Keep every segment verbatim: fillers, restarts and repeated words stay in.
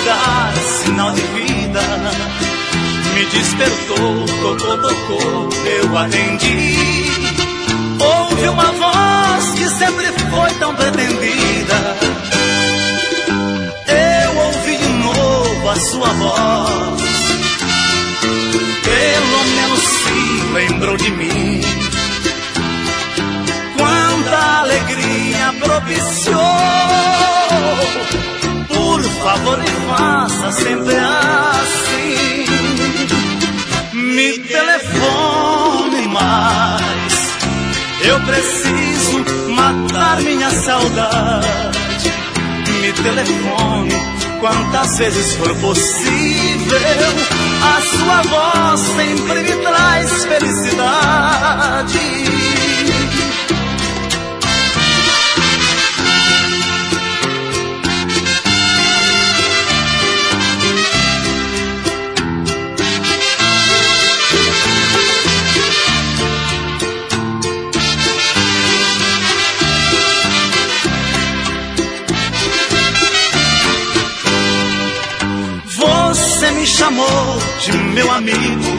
dar sinal de vida. Me despertou, tocou, tocou, eu atendi. Ouvi uma voz que sempre foi tão pretendida. Eu ouvi de novo a sua voz. Pelo menos se lembrou de mim. Quanta alegria propiciou. Por favor, me faça sempre assim. Me telefone mais. Eu preciso matar minha saudade. Me telefone quantas vezes for possível. A sua voz sempre me traz felicidade. Me chamou de meu amigo.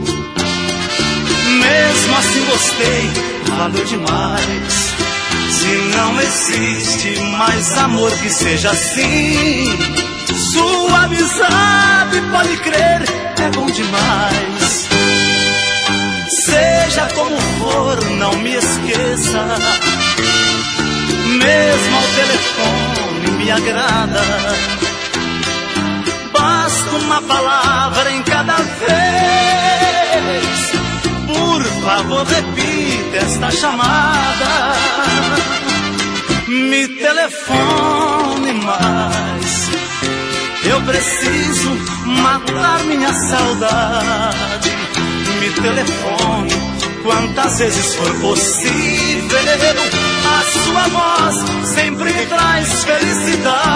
Mesmo assim gostei, valeu demais. Se não existe mais amor que seja assim, sua amizade, pode crer, é bom demais. Seja como for, não me esqueça. Mesmo ao telefone me agrada. Basta uma palavra em cada vez. Por favor, repita esta chamada. Me telefone mais. Eu preciso matar minha saudade. Me telefone quantas vezes for possível. A sua voz sempre me traz felicidade.